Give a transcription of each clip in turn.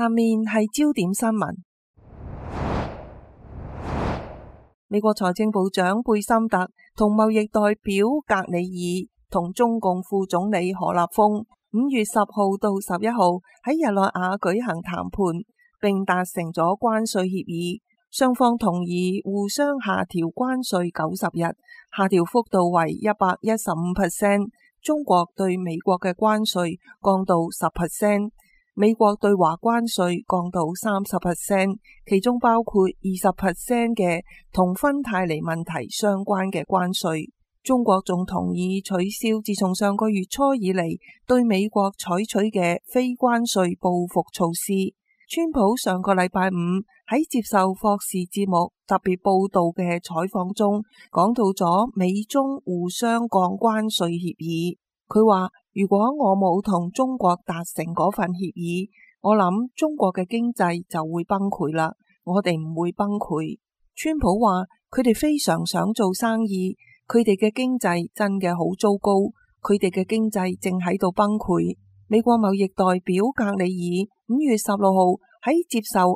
下面係焦點新聞。美國財政部長貝森特同貿易代表格里爾同中共副總理何立峰5月10號到11號喺日內瓦舉行談判，並達成咗關稅協議。雙方同意互相下調關稅90日，下調幅度為115%。中國對美國嘅關稅降到10%，美國對華關稅降到30%，其中包括20% 嘅同芬太尼問題相關嘅關稅。中國仲同意取消自從上個月初以嚟對美國採取嘅非關稅報復措施。川普上個禮拜五喺接受霍士節目特別報道嘅採訪中，講到咗美中互相降關稅協議。佢話：如果我冇同中國達成嗰份協議，我諗中國嘅經濟就會崩潰啦。我哋唔會崩潰。川普話：佢哋非常想做生意，佢哋嘅經濟真嘅好糟糕，佢哋嘅經濟正喺度崩潰。美國貿易代表格里爾5月16號喺接受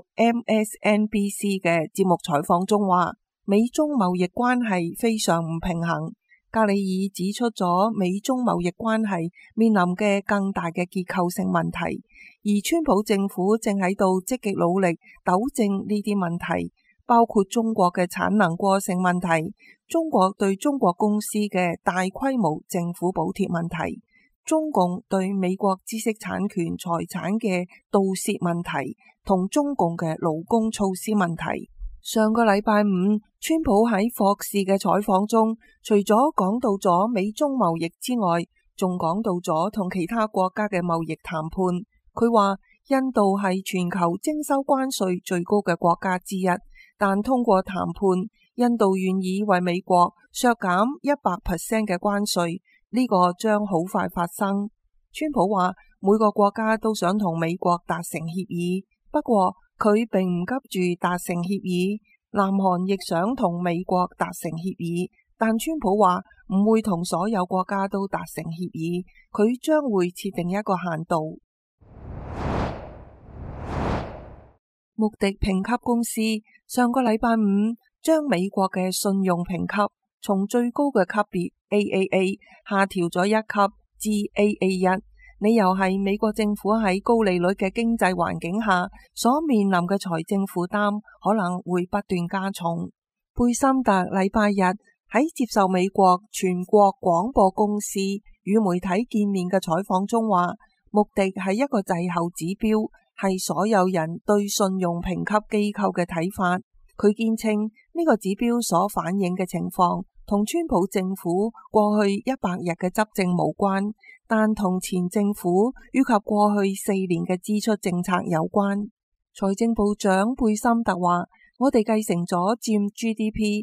MSNBC 嘅節目採訪中話，美中貿易關係非常唔平衡。格里爾指出咗美中貿易關係面臨嘅更大嘅結構性問題，而川普政府正喺度積極努力糾正呢啲問題，包括中國嘅產能過剩問題、中國對中國公司嘅大規模政府補貼問題、中共對美國知識產權財產嘅盜竊問題同中共嘅勞工措施問題。上個禮拜五，川普喺霍士嘅採訪中，除咗講到咗美中貿易之外，仲講到咗同其他國家嘅貿易談判。佢話印度係全球徵收關稅最高嘅國家之一，但通過談判，印度願意為美國削減100% 嘅關稅，呢個將好快發生。川普話每個國家都想同美國達成協議，不過佢並唔急住達成協議。南韓亦想同美國達成協議，但川普話唔會同所有國家都達成協議，佢將會設定一個限度。穆迪評級公司上個禮拜五將美國嘅信用評級從最高嘅級別 AAA 下調咗一級至 AA1。理由係美國政府喺高利率嘅經濟環境下所面臨嘅財政負擔可能會不斷加重。貝森特禮拜日喺接受美國全國廣播公司與媒體見面嘅採訪中話，穆迪係一個滯後指標，係所有人對信用評級機構嘅睇法。佢堅稱呢個指標所反映嘅情況同川普政府過去100日嘅執政無關，但同前政府以及過去4年嘅支出政策有關。財政部長貝森特話：我哋繼承咗佔 GDP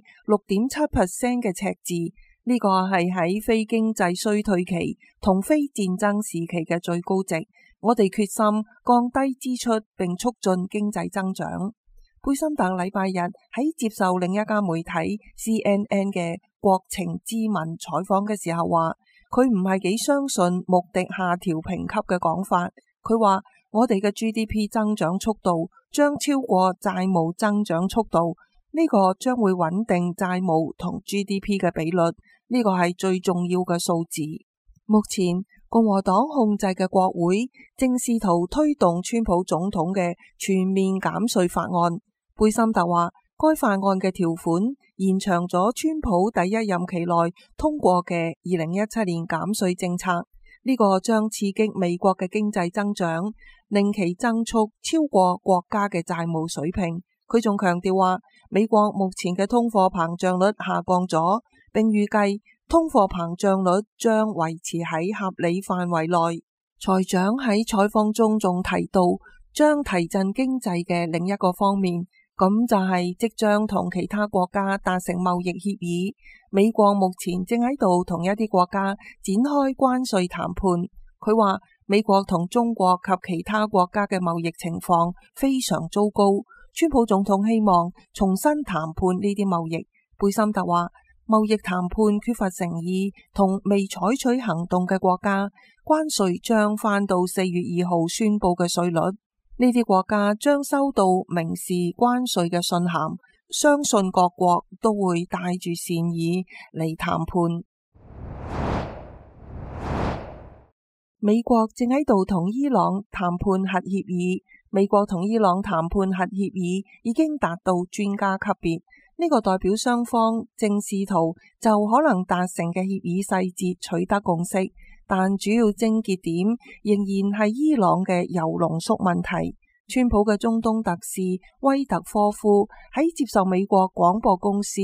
6.7% 嘅赤字，呢個係喺非經濟衰退期同非戰爭時期嘅最高值。我哋決心降低支出並促進經濟增長。貝森特禮拜日喺接受另一家媒體 CNN 嘅國情咨文採訪嘅時候話，佢唔係幾相信穆迪下調評級嘅講法。佢話我哋嘅 GDP 增長速度將超過債務增長速度，呢個將會穩定債務同 GDP 嘅比率，呢個係最重要嘅數字。目前共和黨控制嘅國會正試圖推動川普總統嘅全面減稅法案。貝森特話，該法案嘅條款延長咗川普第一任期內通過嘅2017年減稅政策，呢個將刺激美國嘅經濟增長，令其增速超過國家嘅債務水平。佢仲強調話，美國目前嘅通貨膨脹率下降咗，並預計通貨膨脹率將維持喺合理範圍內。財長喺採訪中仲提到，將提振經濟嘅另一個方面，咁就係即將同其他國家達成貿易協議。美國目前正喺度同一啲國家展開關稅談判。佢話美國同中國及其他國家嘅貿易情況非常糟糕。川普總統希望重新談判呢啲貿易。貝森特話，貿易談判缺乏誠意同未採取行動嘅國家，關稅將返到4月2號宣布嘅稅率。 呢啲國家將收到明示關稅嘅信函，相信各國都會帶住善意嚟談判。美國正喺度同伊朗談判核協議，美國同伊朗談判核協議已經達到專家級別，呢個代表雙方正試圖就可能達成嘅協議細節取得共識，但主要症結點仍然係伊朗嘅鈾濃縮問題。川普嘅中東特使威特科夫喺接受美國廣播公司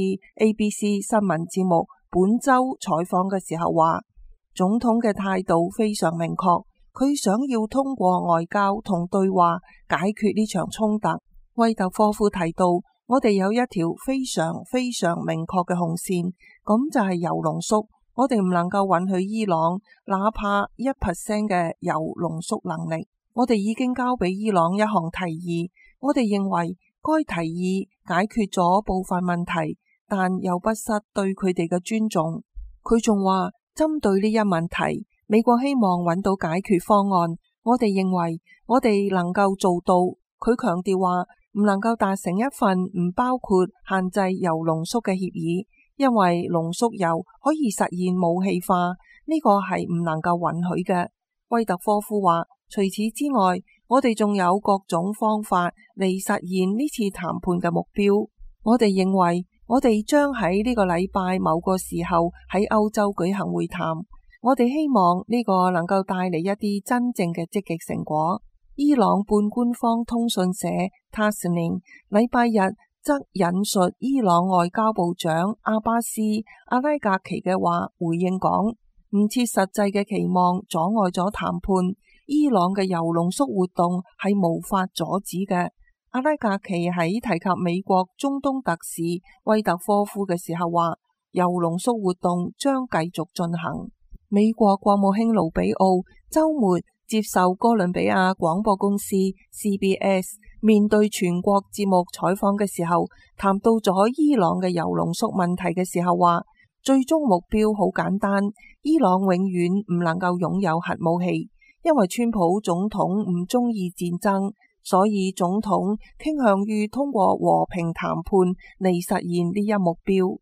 ABC 新聞節目本周採訪嘅時候話，總統嘅態度非常明確，佢想要通過外交同對話解決呢場衝突。威特科夫提到，我哋有一條非常明確嘅紅線，咁就係鈾濃縮。我哋唔能夠允許伊朗哪怕1% 嘅鈾濃縮能力。我哋已經交俾伊朗一項提議，我哋認為該提議解決咗部分問題，但又不失對佢哋嘅尊重。佢仲話，針對呢一問題，美國希望揾到解決方案。我哋認為我哋能夠做到。佢強調話，唔能夠達成一份唔包括限制鈾濃縮嘅協議，因為濃縮鈾可以實現武器化，呢個係唔能夠允許嘅。威特科夫話，除此之外，我哋仲有各種方法嚟實現呢次談判嘅目標。我哋認為我哋將喺呢個禮拜某個時候喺歐洲舉行會談。我哋希望呢個能夠帶嚟一啲真正嘅積極成果。伊朗半官方通訊社 Tasnim 禮拜日則引述伊朗外交部長阿巴斯阿拉格奇嘅話，回應講，唔切實際嘅期望阻礙咗談判。伊朗嘅鈾濃縮活動係無法阻止嘅。阿拉格奇喺提及美國中東特使威特科夫嘅時候話，鈾濃縮活動將繼續進行。美國國務卿盧比奧週末接受哥倫比亞廣播公司 CBS 面對全國節目採訪嘅時候，談到咗伊朗嘅鈾濃縮問題嘅時候話，最終目標好簡單，伊朗永遠唔能夠擁有核武器。因為川普總統唔中意戰爭，所以總統傾向於通過和平談判嚟實現呢一目標。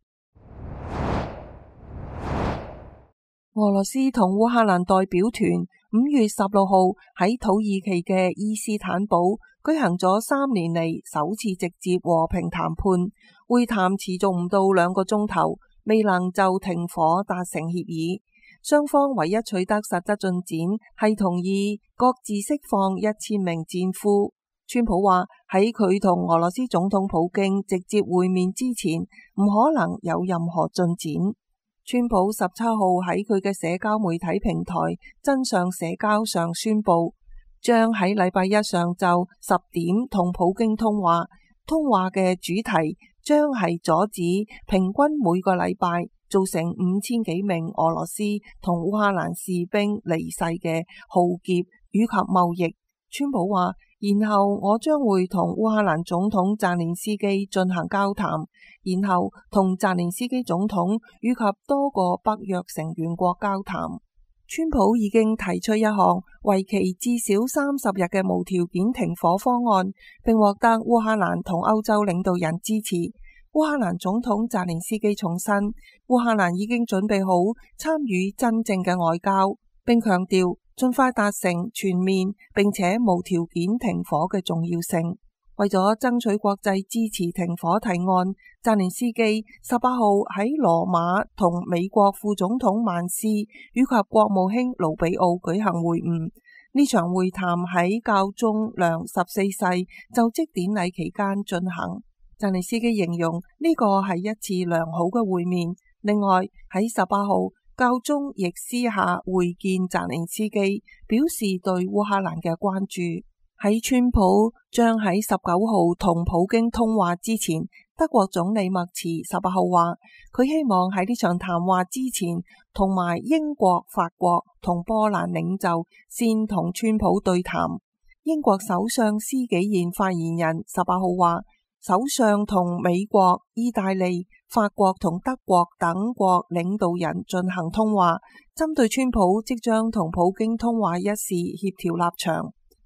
俄羅斯同烏克蘭代表團5月16號喺土耳其嘅伊斯坦堡舉行咗3年嚟首次直接和平談判，會談持續唔到2個鐘頭，未能就停火達成協議。雙方唯一取得實質進展係同意各自釋放1000名戰俘。川普話喺佢同俄羅斯總統普京直接會面之前，唔可能有任何進展。川普17號喺佢嘅社交媒體平台真相社交上宣布，將喺禮拜一上晝10點同普京通話。通話嘅主題將係阻止平均每個禮拜造成5000幾名俄羅斯同烏克蘭士兵離世嘅浩劫以及貿易。川普話，然後我將會同烏克蘭總統澤連斯基進行交談，然後同澤連斯基總統以及多個北約成員國交談。川普已經提出一項為期至少30日嘅無條件停火方案，並獲得烏克蘭同歐洲領導人支持。烏克蘭總統澤連斯基重申，烏克蘭已經準備好參與真正嘅外交，並強調盡快達成全面並且無條件停火嘅重要性。為咗爭取國際支持停火提案，澤連斯基18號喺羅馬同美國副總統曼斯以及國務卿盧比奧舉行會晤。呢場會談喺教宗良14世就職典禮期間進行。澤連斯基形容呢個係一次良好嘅會面。另外喺18號，教宗亦私下會見澤連斯基，表示對烏克蘭嘅關注。喺川普將喺19號同普京通話之前，德國總理默茨18號話，佢希望喺呢場談話之前，同埋英國、法國同波蘭領袖先同川普對談。英國首相施紀賢發言人18號話，首相同美國、意大利、法國同德國等國領導人進行通話，針對川普即將同普京通話一事協調立場。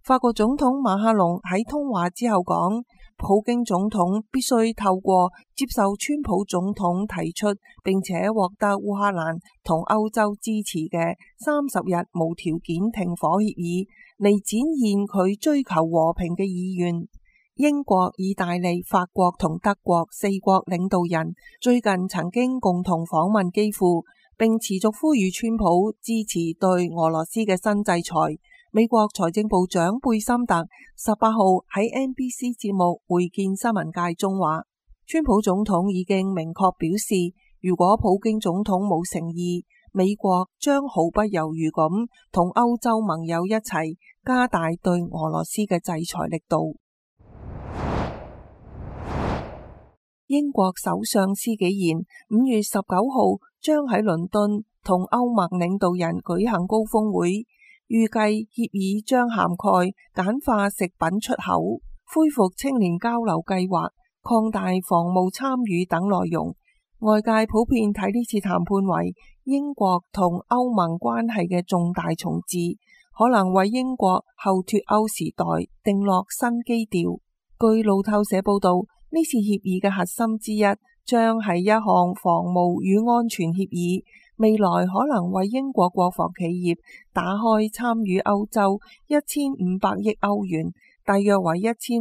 法國總統馬克龍喺通話之後講，普京總統必須透過接受川普總統提出並且獲得烏克蘭同歐洲支持嘅30日無條件停火協議，嚟展現佢追求和平嘅意願。英國、意大利、法國同德國4國領導人最近曾經共同訪問基輔，並持續呼籲川普支持對俄羅斯嘅新制裁。美國財政部長貝森特18號喺 NBC 節目會見新聞界中話，川普總統已經明確表示，如果普京總統冇誠意，美國將毫不猶豫咁同歐洲盟友一齊加大對俄羅斯嘅制裁力度。英國首相施紀賢5月19號將喺倫敦同歐盟領導人舉行高峰會，預計協議將涵蓋簡化食品出口、恢復青年交流計劃、擴大防務參與等內容。外界普遍睇呢次談判為英國同歐盟關係嘅重大重置，可能為英國後脫歐時代定落新基調。據路透社報道，呢次協議嘅核心之一將係一項防務與安全協議，未來可能為英國國防企業打開參與歐洲1500億歐元，大約為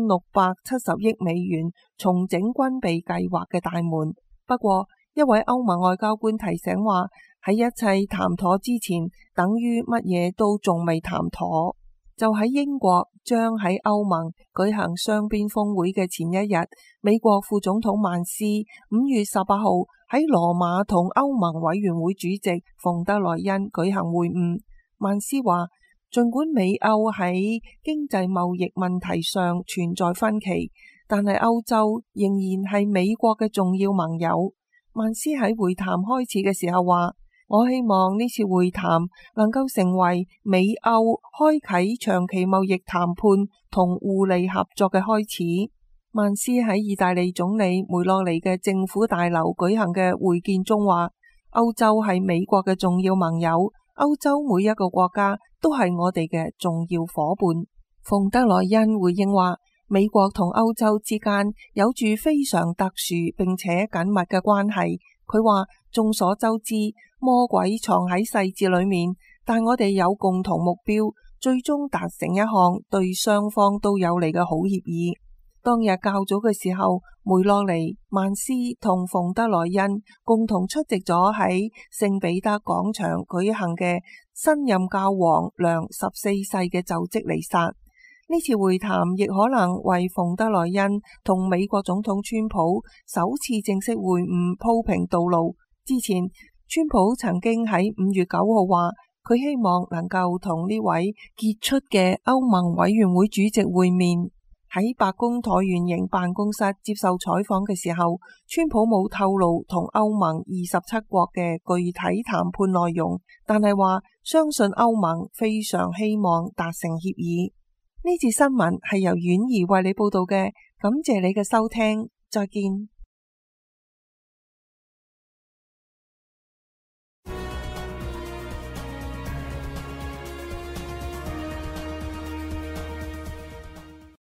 1670億美元重整軍備計劃嘅大門。不過，一位歐盟外交官提醒話，喺一切談妥之前，等於乜嘢都仲未談妥。就喺英國將喺歐盟舉行雙邊峰會嘅前一日，美國副總統曼斯5月18號喺羅馬同歐盟委員會主席馮德萊恩舉行會晤。曼斯話，儘管美歐喺經濟貿易問題上存在分歧，但係歐洲仍然係美國嘅重要盟友。曼斯喺會談開始嘅時候話，我希望呢次會談能夠成為美歐開啟長期貿易談判同互利合作嘅開始。曼斯喺意大利總理梅洛尼嘅政府大樓舉行嘅會見中話，歐洲係美國嘅重要盟友，歐洲每一個國家都係我哋嘅重要夥伴。馮德萊恩回應話，美國同歐洲之間有住非常特殊並且緊密嘅關係。佢話，眾所周知，魔鬼藏喺細節裏面，但我哋有共同目標，最終達成一項對雙方都有利嘅好協議。當日較早嘅時候，梅洛尼、曼斯同馮德萊恩共同出席咗喺聖彼得廣場舉行嘅新任教皇良14世嘅就職彌撒。呢次會談亦可能為馮德萊恩同美國總統川普首次正式會晤鋪平道路。之前，川普曾經喺5月9號話，佢希望能夠同呢位傑出嘅歐盟委員會主席會面。喺白宮橢圓形辦公室接受採訪嘅時候，川普冇透露同歐盟27國嘅具體談判內容，但係話相信歐盟非常希望達成協議。呢次新聞係由婉兒為你報道嘅，感謝你嘅收聽，再見。